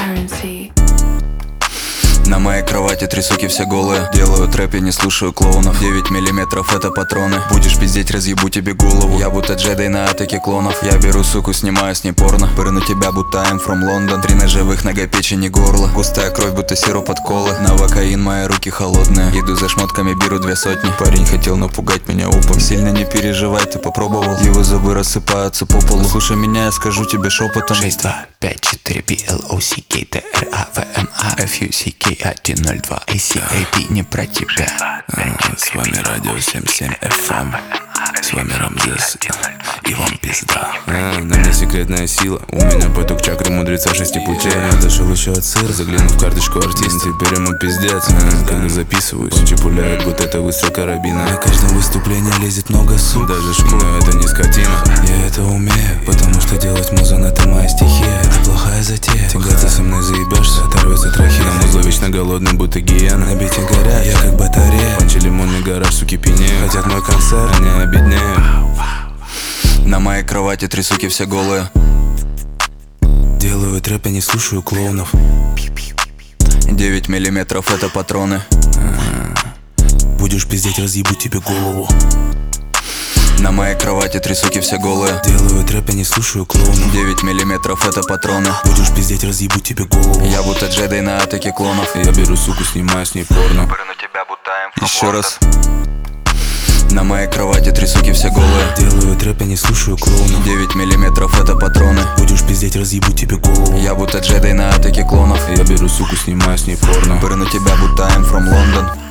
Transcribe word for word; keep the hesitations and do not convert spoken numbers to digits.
currency. На моей кровати три суки все голые. Делаю трэп, я не слушаю клоунов. Девять миллиметров это патроны. Будешь пиздеть, разъебу тебе голову. Я будто джедай на атаке клонов. Я беру суку, снимаю с ней порно. Пырну тебя, будто I'm from London. Три ножевых, нога, печень и горло. Густая кровь, будто сироп от колы. Новокаин, мои руки холодные. Иду за шмотками, беру две сотни. Парень хотел напугать меня упом. Сильно не переживай, ты попробовал. Его зубы рассыпаются по полу. Слушай меня, я скажу тебе шепотом. шесть два пять четыре би эл о си кей тэ эр а вэ эм а эф ю си кей один ноль два эй си эй пи не про тебя. С вами радио семьдесят семь эф эм. С вами Рамзес, и вам пизда. а, На мне секретная сила. У меня поток чакры мудреца шести путей. Я дошел еще от сыра, заглянул в карточку артиста. Теперь ему пиздец, а, когда записываюсь. Очи пуляют, будто это выстрел карабина. На каждом выступлении лезет много сук. Даже шкура, это не скотина. Я это умею, потому что делать музон — это моя стихия. Это плохая затея. Тягаться со мной заебешься, оторвется трахея. На музло вечно голодный, будто гиена. На бите горят, я как батарея. Панчи, лимонный гараж, суки пьянеют. Хотят мой концерт, они обеднеют. На моей кровати три суки все голые. Делаю трэп, я не слушаю клоунов. Девять миллиметров это патроны. Будешь пиздеть, разъебу тебе голову. На моей кровати три суки все голые. Делаю трэп, я не слушаю клоунов. Девять миллиметров это патроны. Будешь пиздеть, разъебу тебе голову. Я будто джедай на атаке клонов. Я беру суку, снимаю с ней порно. Пырну тебя, будто I'm from Еще London. Раз. На моей кровати три суки все голые. Делаю трэп, я не слушаю клоунов. Девять миллиметров это патроны. Будешь пиздеть, разъебу тебе голову. Я будто джедай на атаке клонов. Я беру суку, снимаю с ней порно. Пырну тебя, будто I'm from London.